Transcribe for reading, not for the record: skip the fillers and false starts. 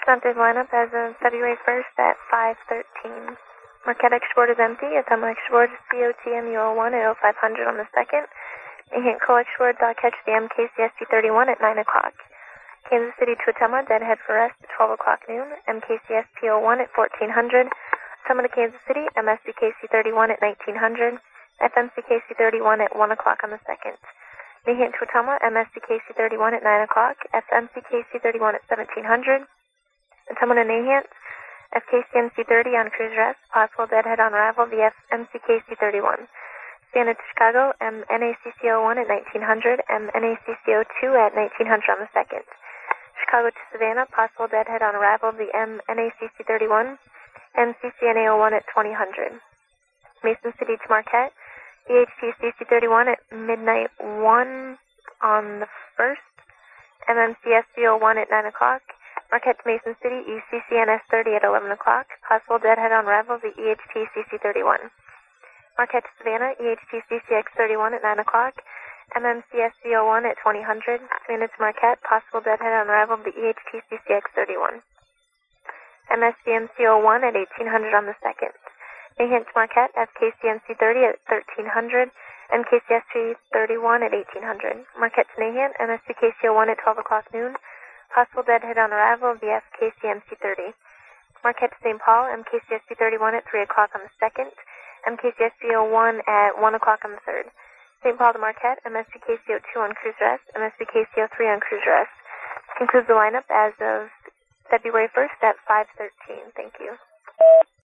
Updated lineup as of February 1st at 5:13. Marquette Extra is empty. Ottumwa Extra is COTMU01 at 0500 on the 2nd. Nahant Co Extra dot catch the MKCST 31 at 9 o'clock. Kansas City to Ottumwa, deadhead for rest at 12 o'clock noon. MKCSP 01 at 1400. Ottumwa to Kansas City, MSBKC 31 at 1900. FMCKC 31 at 1 o'clock on the 2nd. Nahant to Ottumwa, MSBKC 31 at 9 o'clock. FMCKC 31 at 1700. Ottumwa to Nahant, FKCMC 30 on cruise rest. Possible deadhead on arrival via MCKC 31. Savannah to Chicago, MNACC01 at 1900. MNACC02 at 1900 on the 2nd. Chicago to Savannah, possible deadhead on arrival via MNACC 31. MCCNA01 at 2000. Mason City to Marquette, EHTCC 31 at midnight 1 on the 1st. MMCSC01 at 9 o'clock. Marquette to Mason City, ECCNS 30 at 11 o'clock. Possible deadhead on arrival via EHTCC 31. Marquette to Savannah, EHTCCX 31 at 9 o'clock. MMCSC01 at 2000. Savannah to Marquette, possible deadhead on arrival via EHTCCX 31. MSCMC01 at 1800 on the 2nd. Nahant to Marquette, FKCMC 30 at 1300. MKCST 31 at 1800. Marquette to Nahant, MSCKC01 at 12 o'clock noon. Possible deadhead on arrival via FKCMC 30. Marquette to St. Paul, MKCST 31 at 3 o'clock on the 2nd. MKCST01 at 1 o'clock on the 3rd. St. Paul to Marquette, MSCKC02 on cruise rest. MSCKC03 on cruise rest. This concludes the lineup as of February 1st at 5:13. Thank you.